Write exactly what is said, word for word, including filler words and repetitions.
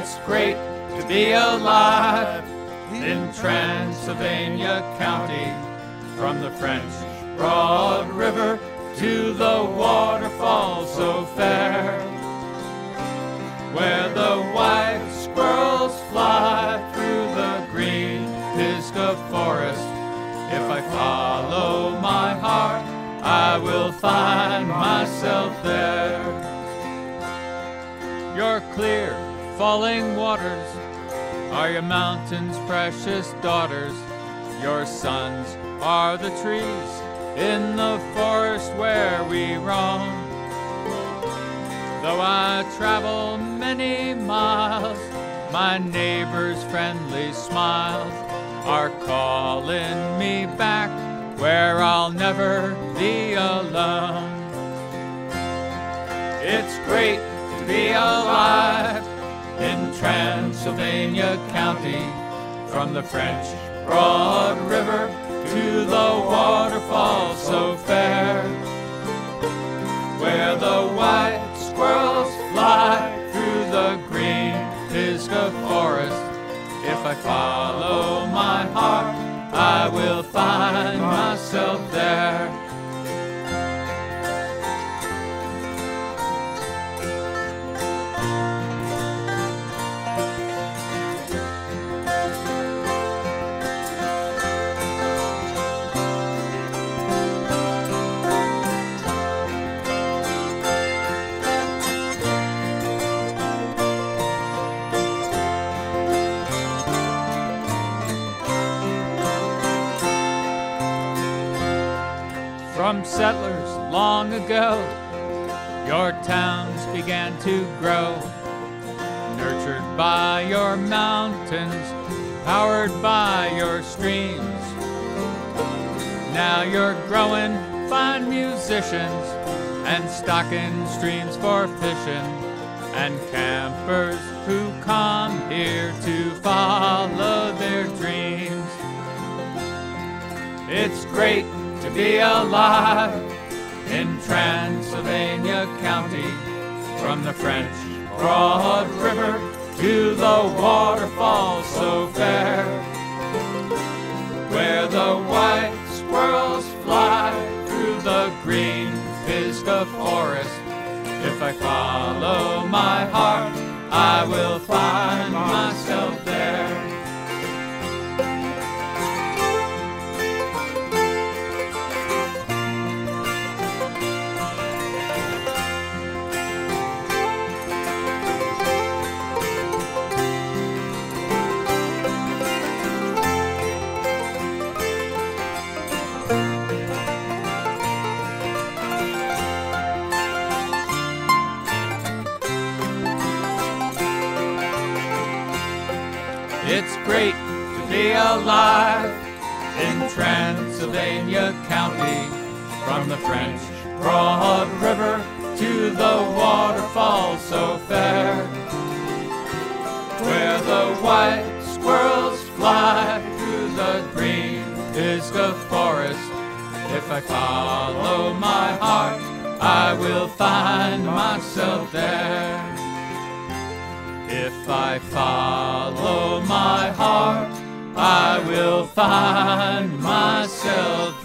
It's great to be alive in Transylvania County, from the French Broad River to the waterfall so fair, where the white squirrels fly through the green Pisgah forest. If I follow my heart, I will find myself there. Your clear falling waters are your mountains' precious daughters. Your sons are the trees in the forest where we roam. Though I travel many miles, my neighbors' friendly smiles are calling me back where I'll never be alone. It's great to be alive in Transylvania County, from the French Broad River to the waterfall so fair, where the white squirrels fly through the green Pisgah forest. If I follow my heart, I will find myself there. From settlers long ago, your towns began to grow, nurtured by your mountains, powered by your streams. Now you're growing fine musicians and stocking streams for fishing, and campers who come here to follow their dreams. It's great to be alive in Transylvania County, from the French Broad River to the waterfall so fair, where the white squirrels fly through the green Pisgah forest. If I follow my heart, I will find myself there. It's great to be alive in Transylvania County, from the French Broad River to the waterfall so fair, where the white squirrels fly through the green Pisgah forest. If I follow my heart, I will find myself there. If I follow my heart, I will find myself